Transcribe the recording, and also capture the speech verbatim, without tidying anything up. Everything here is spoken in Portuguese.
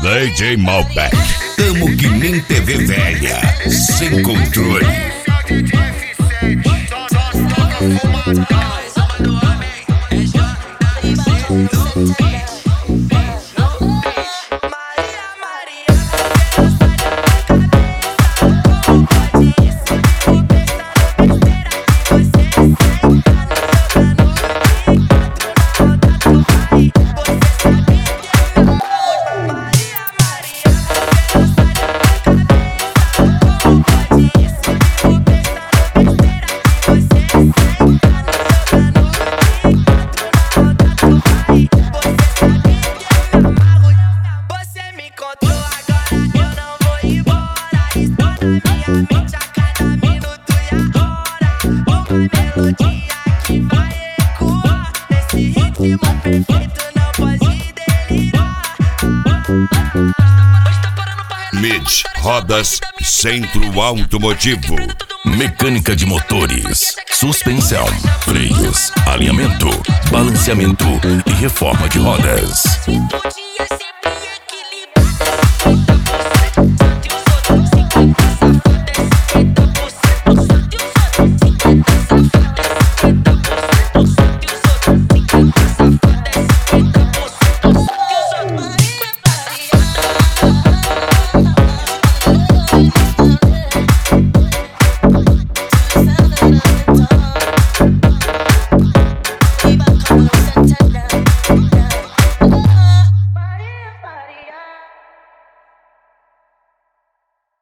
D J Malbec. Tamo que nem T V velha, sem controle. Mid, rodas, centro automotivo, mecânica de motores, suspensão, freios, alinhamento, balanceamento e reforma de rodas.